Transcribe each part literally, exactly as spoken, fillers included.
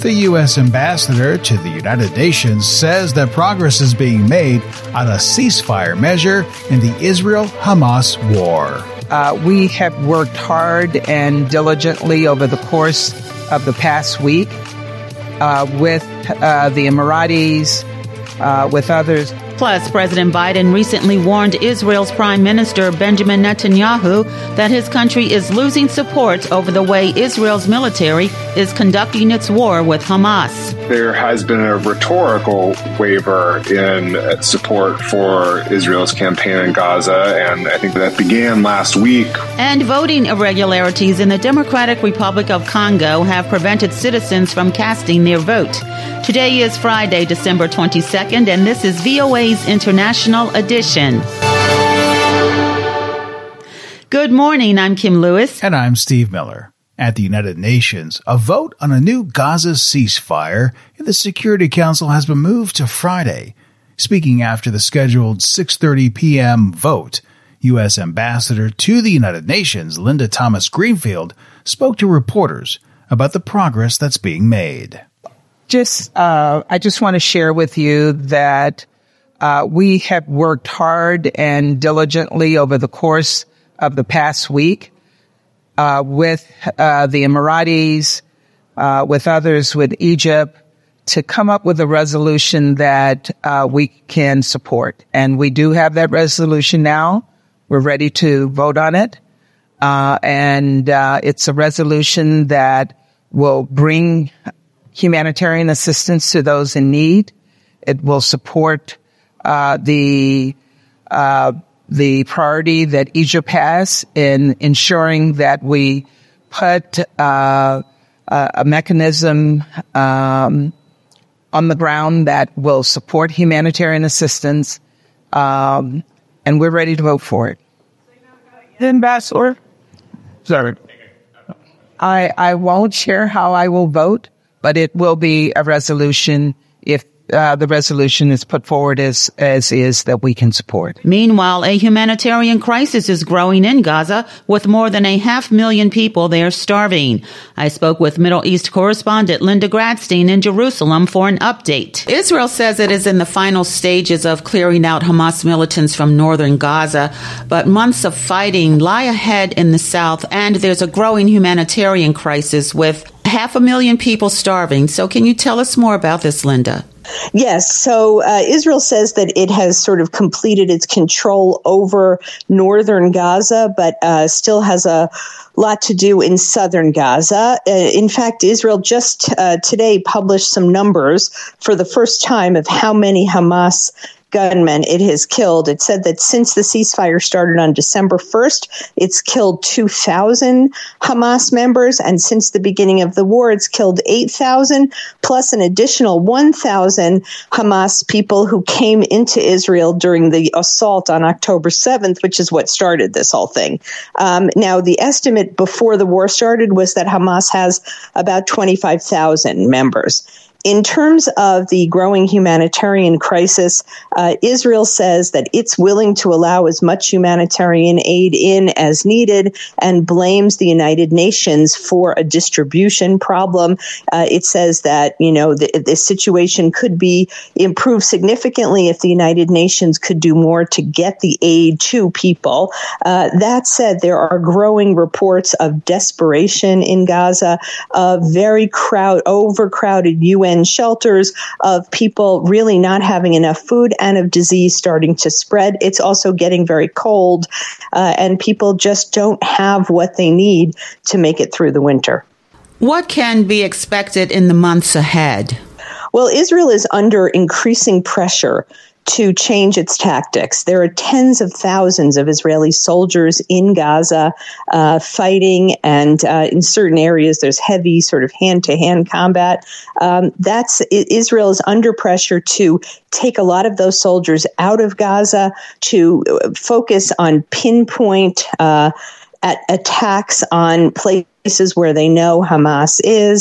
The U S ambassador to the United Nations says that progress is being made on a ceasefire measure in the Israel-Hamas war. Uh, we have worked hard and diligently over the course of the past week uh, with uh, the Emiratis, uh, with others. Plus, President Biden recently warned Israel's Prime Minister Benjamin Netanyahu that his country is losing support over the way Israel's military is conducting its war with Hamas. There has been a rhetorical waver in support for Israel's campaign in Gaza, and I think that began last week. And voting irregularities in the Democratic Republic of Congo have prevented citizens from casting their vote. Today is Friday, December twenty-second, and this is V O A's International Edition. Good morning, I'm Kim Lewis. And I'm Steve Miller. At the United Nations, a vote on a new Gaza ceasefire in the Security Council has been moved to Friday. Speaking after the scheduled six thirty p.m. vote, U S Ambassador to the United Nations, Linda Thomas-Greenfield, spoke to reporters about the progress that's being made. Just, uh, I just want to share with you that uh, we have worked hard and diligently over the course of the past week uh, with uh, the Emiratis, uh, with others, with Egypt, to come up with a resolution that uh, we can support. And we do have that resolution now. We're ready to vote on it. Uh, and uh, it's a resolution that will bring humanitarian assistance to those in need. It will support uh, the uh, the priority that Egypt has in ensuring that we put uh, a mechanism um, on the ground that will support humanitarian assistance, um, and we're ready to vote for it. Ambassador, sorry, I I won't share how I will vote, but it will be a resolution if uh, the resolution is put forward as, as is that we can support. Meanwhile, a humanitarian crisis is growing in Gaza, with more than a half million people there starving. I spoke with Middle East correspondent Linda Gradstein in Jerusalem for an update. Israel says it is in the final stages of clearing out Hamas militants from northern Gaza, but months of fighting lie ahead in the south, and there's a growing humanitarian crisis with half a million people starving. So can you tell us more about this, Linda? Yes. So uh, Israel says that it has sort of completed its control over northern Gaza, but uh, still has a lot to do in southern Gaza. Uh, in fact, Israel just uh, today published some numbers for the first time of how many Hamas gunmen it has killed. It said that since the ceasefire started on December first, it's killed two thousand Hamas members, and since the beginning of the war, it's killed eight thousand, plus an additional one thousand Hamas people who came into Israel during the assault on October seventh, which is what started this whole thing. Um, now, the estimate before the war started was that Hamas has about twenty-five thousand members. In terms of the growing humanitarian crisis, uh, Israel says that it's willing to allow as much humanitarian aid in as needed and blames the United Nations for a distribution problem. Uh, it says that, you know, the, the situation could be improved significantly if the United Nations could do more to get the aid to people. Uh, that said, there are growing reports of desperation in Gaza, of very crowd, overcrowded U N shelters, of people really not having enough food, and of disease starting to spread. It's also getting very cold, uh, and people just don't have what they need to make it through the winter. What can be expected in the months ahead? Well, Israel is under increasing pressure to change its tactics. There are tens of thousands of Israeli soldiers in Gaza uh, fighting, and uh, in certain areas there's heavy sort of hand-to-hand combat. Um, that's Israel is under pressure to take a lot of those soldiers out of Gaza, to focus on pinpoint uh, at attacks on places where they know Hamas is,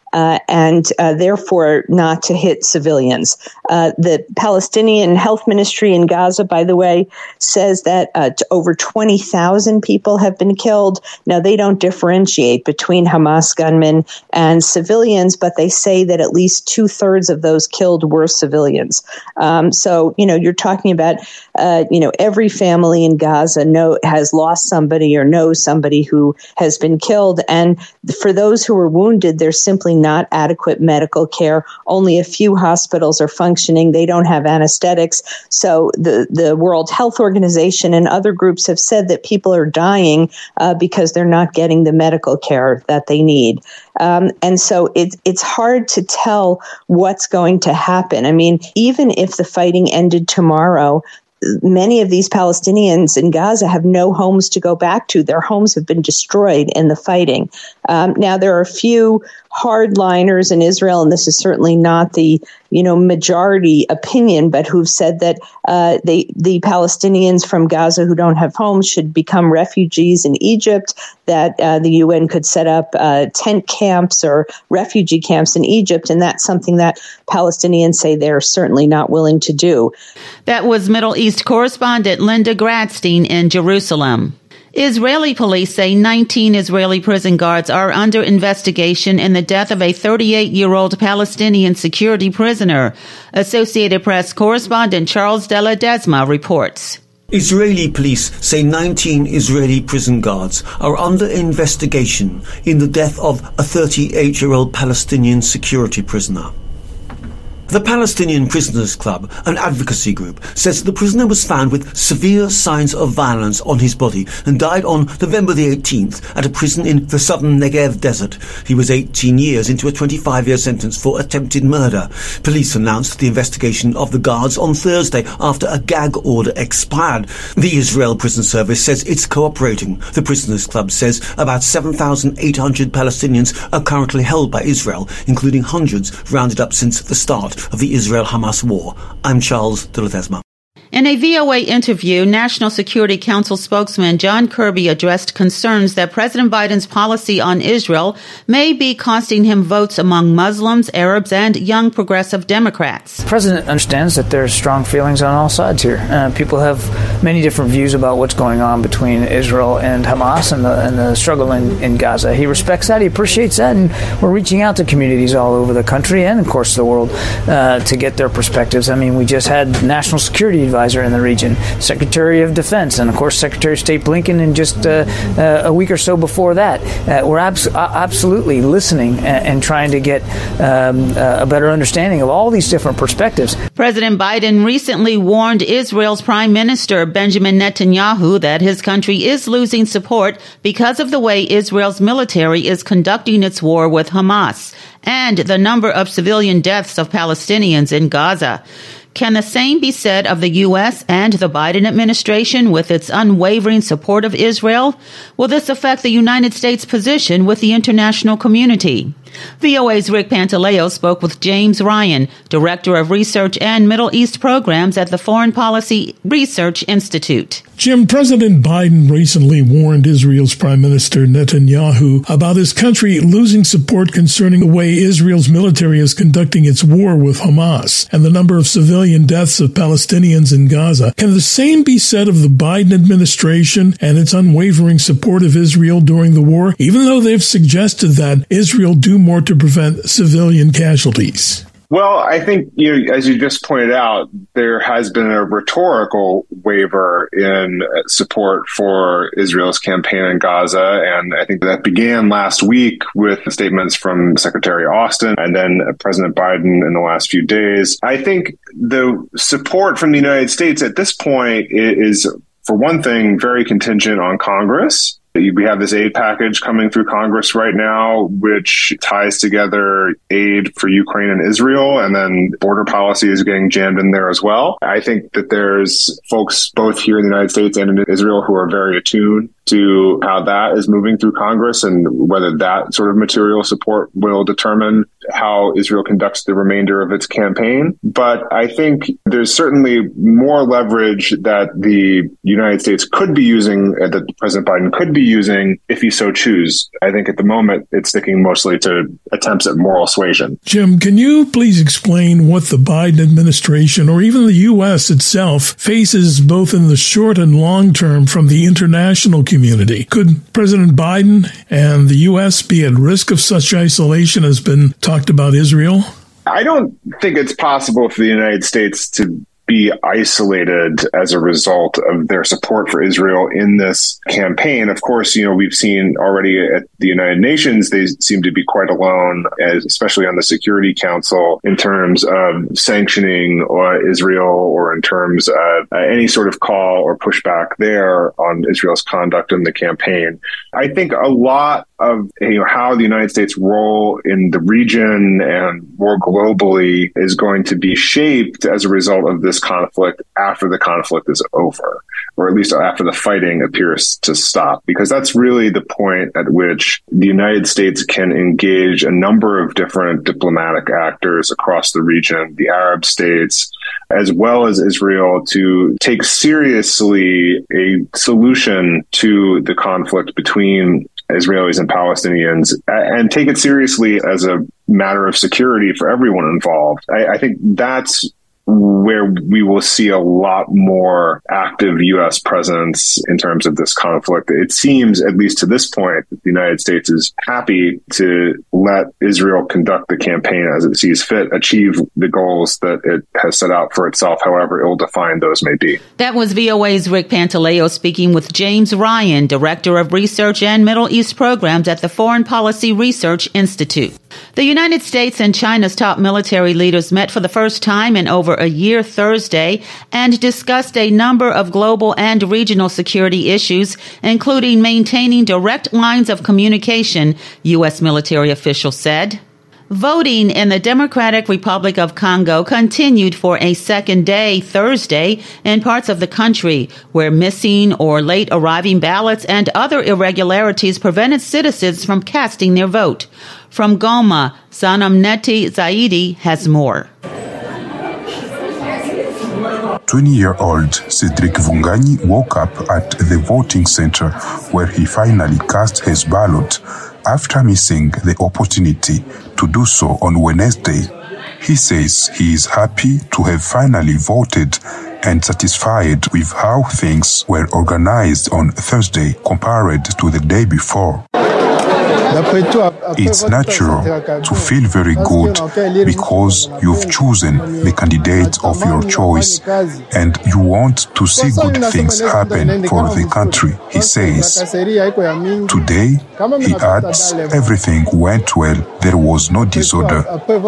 uh, and uh, therefore not to hit civilians. Uh, the Palestinian Health Ministry in Gaza, by the way, says that uh, over twenty thousand people have been killed. Now, they don't differentiate between Hamas gunmen and civilians, but they say that at least two-thirds of those killed were civilians. Um, so, you know, you're talking about, uh, you know, every family in Gaza know, has lost somebody or knows somebody who has been killed. And for those who are wounded, there's simply not adequate medical care. Only a few hospitals are functioning. They don't have anesthetics. So the, the World Health Organization and other groups have said that people are dying uh, because they're not getting the medical care that they need. Um, and so it, it's hard to tell what's going to happen. I mean, even if the fighting ended tomorrow, many of these Palestinians in Gaza have no homes to go back to. Their homes have been destroyed in the fighting. Um, now, there are a few hardliners in Israel, and this is certainly not the you know majority opinion, but who've said that uh, they, the Palestinians from Gaza who don't have homes should become refugees in Egypt, that uh, the U N could set up uh, tent camps or refugee camps in Egypt, and that's something that Palestinians say they're certainly not willing to do. That was Middle East correspondent Linda Gradstein in Jerusalem. Israeli police say nineteen Israeli prison guards are under investigation in the death of a thirty-eight-year-old Palestinian security prisoner. Associated Press correspondent Charles de la Desma reports. Israeli police say nineteen Israeli prison guards are under investigation in the death of a thirty-eight-year-old Palestinian security prisoner. The Palestinian Prisoners Club, an advocacy group, says the prisoner was found with severe signs of violence on his body and died on November the eighteenth at a prison in the southern Negev desert. He was eighteen years into a twenty-five-year sentence for attempted murder. Police announced the investigation of the guards on Thursday after a gag order expired. The Israel Prison Service says it's cooperating. The Prisoners Club says about seven thousand eight hundred Palestinians are currently held by Israel, including hundreds rounded up since the start of the Israel-Hamas war. I'm Charles de la Desma. In a V O A interview, National Security Council spokesman John Kirby addressed concerns that President Biden's policy on Israel may be costing him votes among Muslims, Arabs, and young progressive Democrats. The president understands that there's strong feelings on all sides here. Uh, people have many different views about what's going on between Israel and Hamas and the, and the struggle in, in Gaza. He respects that. He appreciates that. And we're reaching out to communities all over the country and, of course, the world uh, to get their perspectives. I mean, we just had National Security Advisor in the region, Secretary of Defense, and of course Secretary of State Blinken, and just uh, uh, a week or so before that. Uh, we're abs- absolutely listening and, and trying to get um, a better understanding of all these different perspectives. President Biden recently warned Israel's Prime Minister Benjamin Netanyahu that his country is losing support because of the way Israel's military is conducting its war with Hamas and the number of civilian deaths of Palestinians in Gaza. Can the same be said of the U S and the Biden administration with its unwavering support of Israel? Will this affect the United States' position with the international community? V O A's Rick Pantaleo spoke with James Ryan, Director of Research and Middle East Programs at the Foreign Policy Research Institute. Jim, President Biden recently warned Israel's Prime Minister Netanyahu about his country losing support concerning the way Israel's military is conducting its war with Hamas and the number of civilian deaths of Palestinians in Gaza. Can the same be said of the Biden administration and its unwavering support of Israel during the war, even though they've suggested that Israel do more to prevent civilian casualties? Well, I think, you know, as you just pointed out, there has been a rhetorical waver in support for Israel's campaign in Gaza. And I think that began last week with statements from Secretary Austin and then President Biden in the last few days. I think the support from the United States at this point is, for one thing, very contingent on Congress. We have this aid package coming through Congress right now, which ties together aid for Ukraine and Israel, and then border policy is getting jammed in there as well. I think that there's folks both here in the United States and in Israel who are very attuned to how that is moving through Congress and whether that sort of material support will determine how Israel conducts the remainder of its campaign. But I think there's certainly more leverage that the United States could be using, uh, that President Biden could be using if he so choose. I think at the moment it's sticking mostly to attempts at moral suasion. Jim, can you please explain what the Biden administration or even the U S itself faces both in the short and long term from the international community? Could President Biden and the U S be at risk of such isolation as been talked about Israel? I don't think it's possible for the United States to be isolated as a result of their support for Israel in this campaign. Of course, you know, we've seen already at the United Nations, they seem to be quite alone, as, especially on the Security Council, in terms of sanctioning uh, Israel or in terms of uh, any sort of call or pushback there on Israel's conduct in the campaign. I think a lot of you know, how the United States' role in the region and more globally is going to be shaped as a result of this conflict after the conflict is over, or at least after the fighting appears to stop, because that's really the point at which the United States can engage a number of different diplomatic actors across the region, the Arab states, as well as Israel, to take seriously a solution to the conflict between Israelis and Palestinians, and take it seriously as a matter of security for everyone involved. I, I think that's where we will see a lot more active U S presence in terms of this conflict. It seems, at least to this point, that the United States is happy to let Israel conduct the campaign as it sees fit, achieve the goals that it has set out for itself, however ill-defined those may be. That was V O A's Rick Pantaleo speaking with James Ryan, Director of Research and Middle East Programs at the Foreign Policy Research Institute. The United States and China's top military leaders met for the first time in over a year Thursday and discussed a number of global and regional security issues, including maintaining direct lines of communication, U S military officials said. Voting in the Democratic Republic of Congo continued for a second day Thursday in parts of the country where missing or late arriving ballots and other irregularities prevented citizens from casting their vote. From Goma, Sanamneti Zaidi has more. twenty-year-old Cedric Vunganyi woke up at the voting center where he finally cast his ballot after missing the opportunity to do so on Wednesday. He says he is happy to have finally voted and satisfied with how things were organized on Thursday compared to the day before. It's natural to feel very good because you've chosen the candidate of your choice and you want to see good things happen for the country, he says. Today, he adds, everything went well. There was no disorder.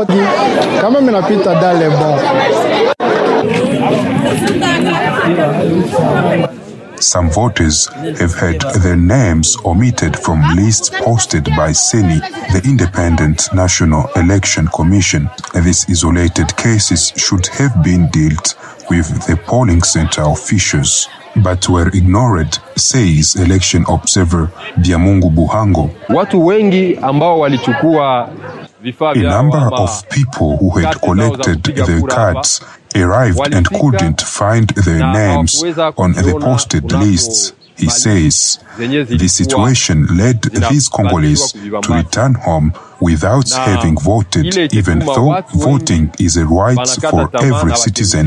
Some voters have had their names omitted from lists posted by Seni, the Independent National Election Commission. These isolated cases should have been dealt with the polling center officials, but were ignored, says election observer Biamungu Buhango. Watu wengi ambao walichukua A number of people who had collected their cards arrived and couldn't find their names on the posted lists, he says. The situation led these Congolese to return home without having voted, even though voting is a right for every citizen.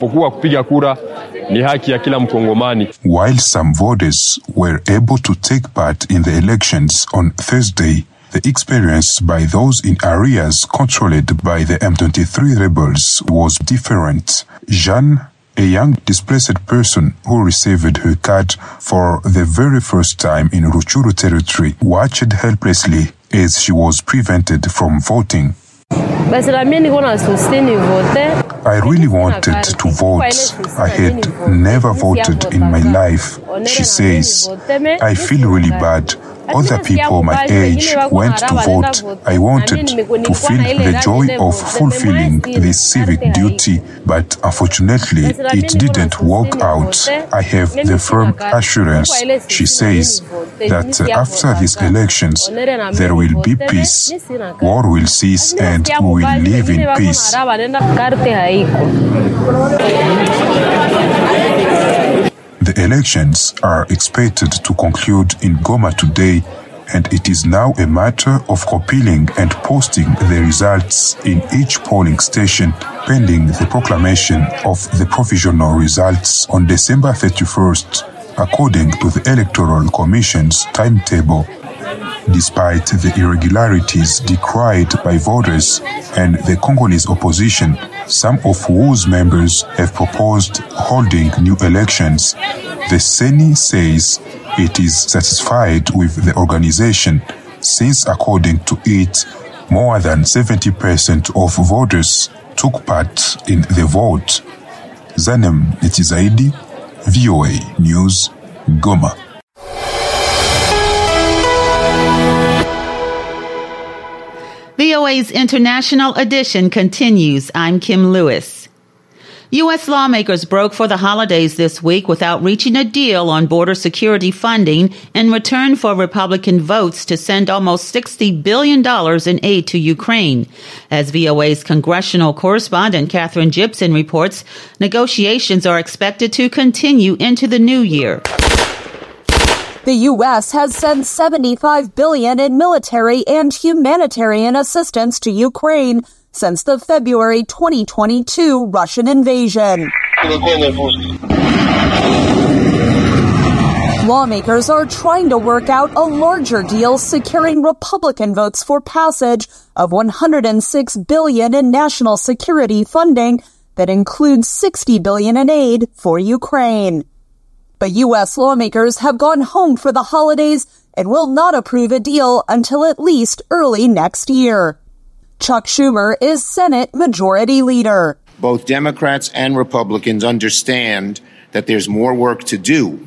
While some voters were able to take part in the elections on Thursday, the experience by those in areas controlled by the M twenty-three rebels was different. Jeanne, a young displaced person who received her card for the very first time in Ruchuru territory, watched helplessly as she was prevented from voting. I really wanted to vote. I had never voted in my life, she says. I feel really bad. other people my age went to vote, I wanted to feel the joy of fulfilling this civic duty, but unfortunately, it didn't work out. I have the firm assurance, she says, that after these elections, there will be peace, war will cease, and we will live in peace. The elections are expected to conclude in Goma today, and it is now a matter of compiling and posting the results in each polling station pending the proclamation of the provisional results on December thirty-first, according to the Electoral Commission's timetable. Despite the irregularities decried by voters and the Congolese opposition, some of whose members have proposed holding new elections, the C E N I says it is satisfied with the organization, since according to it, more than seventy percent of voters took part in the vote. Zanem Netizaidi, V O A News, Goma. V O A's International Edition continues. I'm Kim Lewis. U S lawmakers broke for the holidays this week without reaching a deal on border security funding in return for Republican votes to send almost sixty billion dollars in aid to Ukraine. As V O A's congressional correspondent Catherine Gibson reports, negotiations are expected to continue into the new year. The U S has sent seventy-five billion dollars in military and humanitarian assistance to Ukraine since the February twenty twenty-two Russian invasion. Lawmakers are trying to work out a larger deal securing Republican votes for passage of one hundred six billion dollars in national security funding that includes sixty billion dollars in aid for Ukraine. But U S lawmakers have gone home for the holidays and will not approve a deal until at least early next year. Chuck Schumer is Senate Majority Leader. Both Democrats and Republicans understand that there's more work to do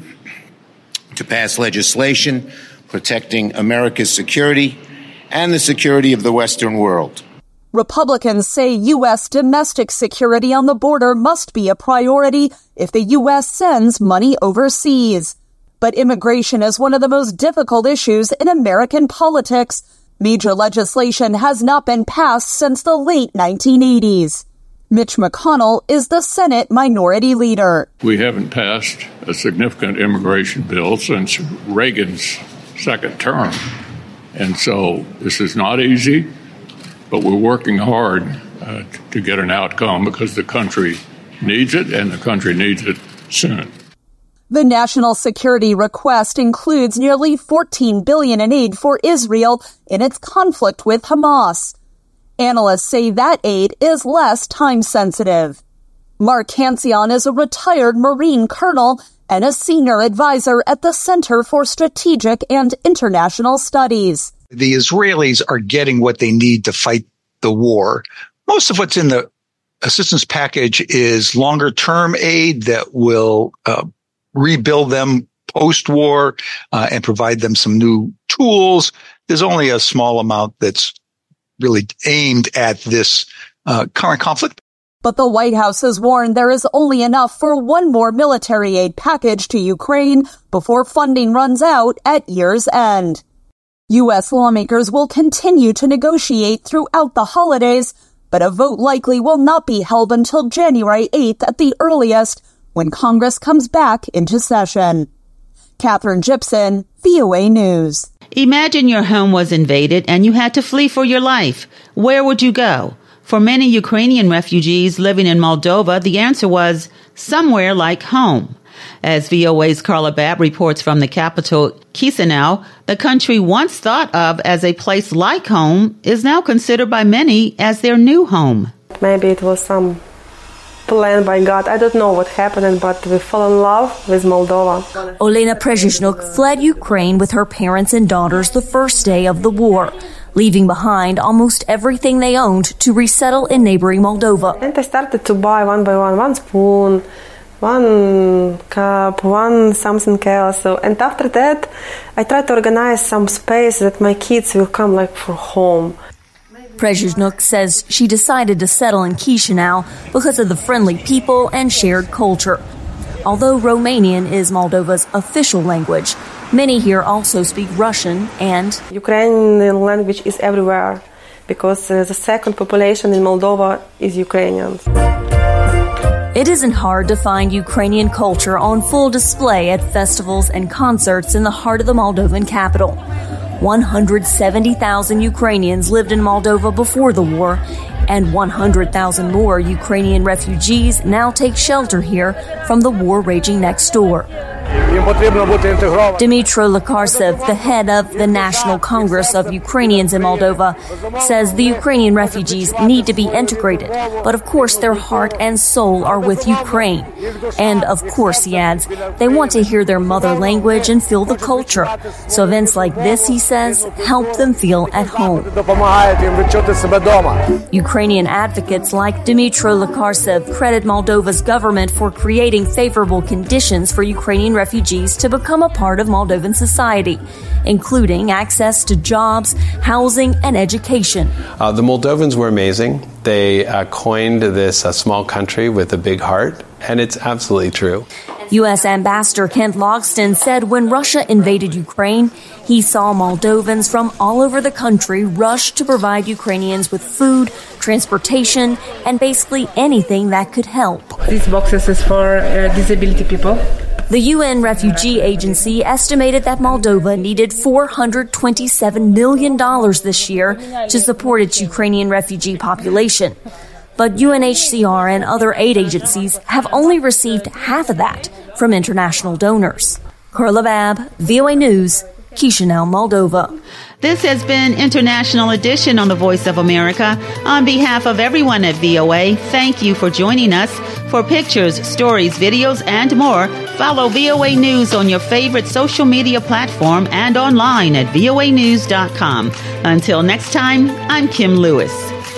to pass legislation protecting America's security and the security of the Western world. Republicans say U S domestic security on the border must be a priority if the U S sends money overseas. But immigration is one of the most difficult issues in American politics. Major legislation has not been passed since the late nineteen eighties. Mitch McConnell is the Senate Minority Leader. We haven't passed a significant immigration bill since Reagan's second term. And so this is not easy. But we're working hard uh, to get an outcome because the country needs it, and the country needs it soon. The national security request includes nearly fourteen billion dollars in aid for Israel in its conflict with Hamas. Analysts say that aid is less time-sensitive. Mark Hancion is a retired Marine colonel and a senior advisor at the Center for Strategic and International Studies. The Israelis are getting what they need to fight the war. Most of what's in the assistance package is longer-term aid that will uh, rebuild them post-war uh, and provide them some new tools. There's only a small amount that's really aimed at this uh, current conflict. But the White House has warned there is only enough for one more military aid package to Ukraine before funding runs out at year's end. U S lawmakers will continue to negotiate throughout the holidays, but a vote likely will not be held until January eighth at the earliest, when Congress comes back into session. Catherine Gibson, V O A News. Imagine your home was invaded and you had to flee for your life. Where would you go? For many Ukrainian refugees living in Moldova, the answer was somewhere like home. As V O A's Carla Babb reports from the capital, Chisinau, the country once thought of as a place like home is now considered by many as their new home. Maybe it was some plan by God. I don't know what happened, but we fell in love with Moldova. Olena Przezhnuk fled Ukraine with her parents and daughters the first day of the war, leaving behind almost everything they owned to resettle in neighboring Moldova. And I started to buy one by one, one spoon, one cup, one something else. So, and after that, I try to organize some space that my kids will come like for home. Prejuzhnuk says she decided to settle in Chisinau because of the friendly people and shared culture. Although Romanian is Moldova's official language, many here also speak Russian and Ukrainian language is everywhere because uh, the second population in Moldova is Ukrainians. It isn't hard to find Ukrainian culture on full display at festivals and concerts in the heart of the Moldovan capital. one hundred seventy thousand Ukrainians lived in Moldova before the war, and one hundred thousand more Ukrainian refugees now take shelter here from the war raging next door. Dmytro Lekarsev, the head of the National Congress of Ukrainians in Moldova, says the Ukrainian refugees need to be integrated, but of course their heart and soul are with Ukraine. And of course, he adds, they want to hear their mother language and feel the culture. So events like this, he says, help them feel at home. Ukrainian advocates like Dmytro Lekarsev credit Moldova's government for creating favorable conditions for Ukrainian refugees to become a part of Moldovan society, including access to jobs, housing, and education. Uh, the Moldovans were amazing. They uh, coined this uh, small country with a big heart, and it's absolutely true. U S Ambassador Kent Logston said when Russia invaded Ukraine, he saw Moldovans from all over the country rush to provide Ukrainians with food, transportation, and basically anything that could help. These boxes is for uh, disability people. The U N Refugee Agency estimated that Moldova needed four hundred twenty-seven million dollars this year to support its Ukrainian refugee population. But U N H C R and other aid agencies have only received half of that from international donors. Carla Babb, V O A News, Chisinau, Moldova. This has been International Edition on the Voice of America. On behalf of everyone at V O A, thank you for joining us. For pictures, stories, videos, and more, follow V O A News on your favorite social media platform and online at V O A news dot com. Until next time, I'm Kim Lewis.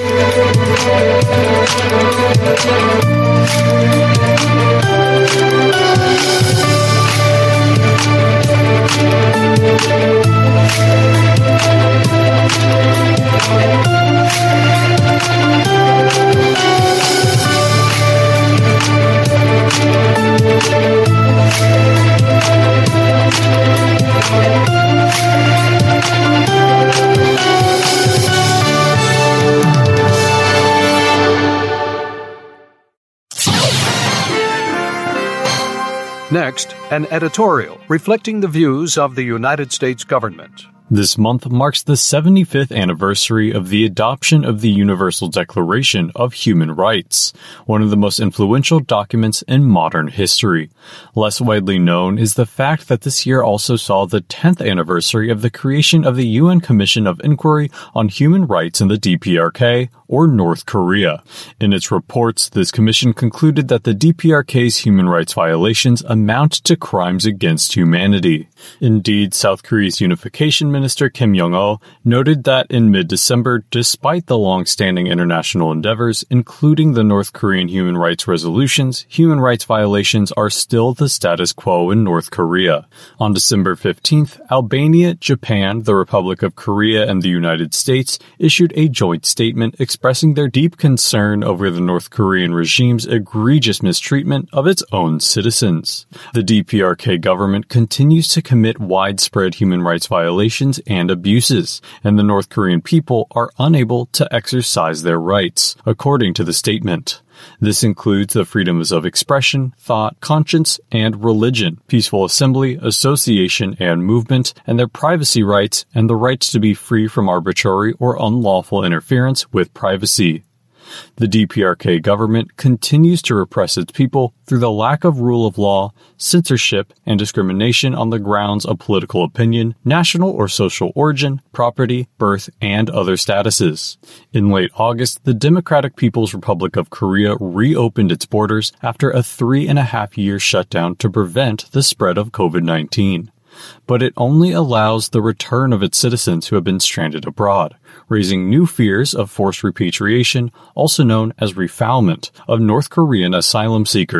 Next, an editorial reflecting the views of the United States government. This month marks the seventy-fifth anniversary of the adoption of the Universal Declaration of Human Rights, one of the most influential documents in modern history. Less widely known is the fact that this year also saw the tenth anniversary of the creation of the U N Commission of Inquiry on Human Rights in the D P R K, or North Korea. In its reports, this commission concluded that the D P R K's human rights violations amount to crimes against humanity. Indeed, South Korea's unification Minister Kim Yong-oh noted that in mid-December, despite the long-standing international endeavors, including the North Korean human rights resolutions, human rights violations are still the status quo in North Korea. On December fifteenth, Albania, Japan, the Republic of Korea, and the United States issued a joint statement expressing their deep concern over the North Korean regime's egregious mistreatment of its own citizens. The D P R K government continues to commit widespread human rights violations and abuses, and the North Korean people are unable to exercise their rights, according to the statement. This includes the freedoms of expression, thought, conscience, and religion, peaceful assembly, association, and movement, and their privacy rights, and the rights to be free from arbitrary or unlawful interference with privacy. The D P R K government continues to repress its people through the lack of rule of law, censorship, and discrimination on the grounds of political opinion, national or social origin, property, birth, and other statuses. In late August, the Democratic People's Republic of Korea reopened its borders after a three and a half year shutdown to prevent the spread of COVID nineteen. But it only allows the return of its citizens who have been stranded abroad, raising new fears of forced repatriation, also known as refoulement, of North Korean asylum seekers.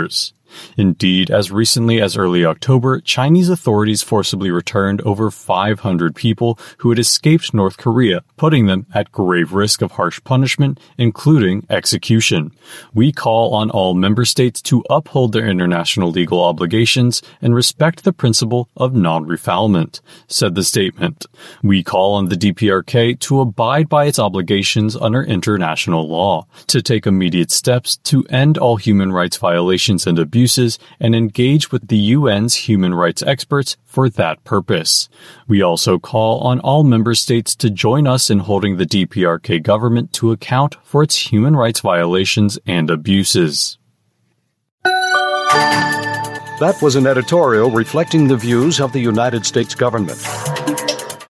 Indeed, as recently as early October, Chinese authorities forcibly returned over five hundred people who had escaped North Korea, putting them at grave risk of harsh punishment, including execution. We call on all member states to uphold their international legal obligations and respect the principle of non-refoulement, said the statement. We call on the D P R K to abide by its obligations under international law, to take immediate steps to end all human rights violations and abuses, and engage with the U N's human rights experts for that purpose. We also call on all member states to join us in holding the D P R K government to account for its human rights violations and abuses. That was an editorial reflecting the views of the United States government.